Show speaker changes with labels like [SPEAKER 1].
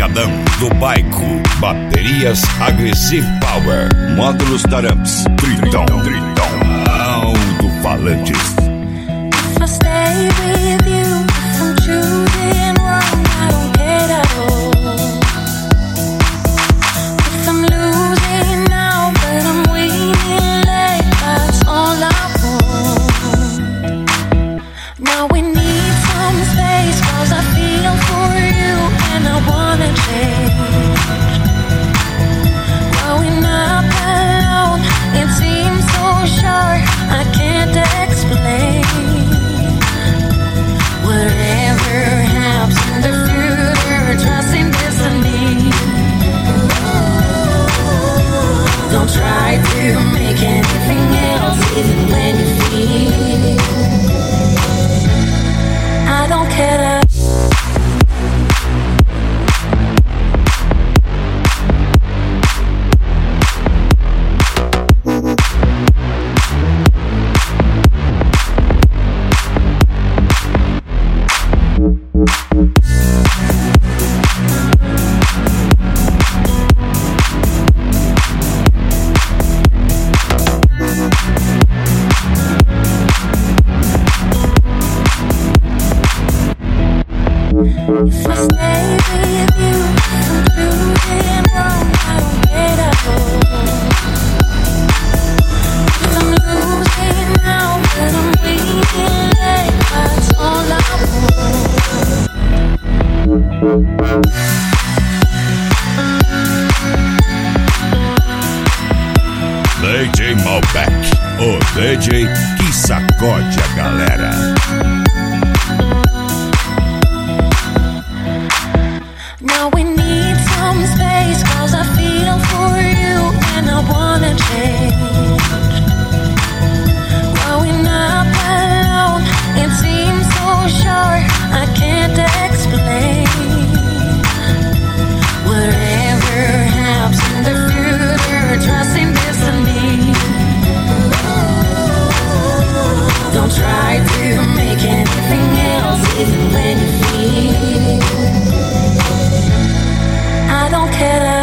[SPEAKER 1] Pancadão do Bairro. Baterias Aggressive Power. Módulos Taramps. Tritão. Alto-falantes.
[SPEAKER 2] If I stay with you, if I'm choosing wrong, I don't care at all. If I'm losing now, but I'm winning late, that's all I want. Now we need some space, 'cause I feel for you and I wanna change. Growing up alone, it seems so short, I can't explain. Whatever happens in the future, trust in destiny. Don't try to make anything else even when you feel I don't care. If I stay with you, I'm choosing wrong, I don't care at all. If I'm losing now, but I'm winning late, that's all I want.
[SPEAKER 1] DJ Malbec, o DJ que sacode a galera.
[SPEAKER 2] Now we need some space, 'cause I feel for you and I wanna change. Growing up alone, it seems so short, I can't explain. Whatever happens in the future, trust in destiny. Don't try to make anything else even when you feel I don't care.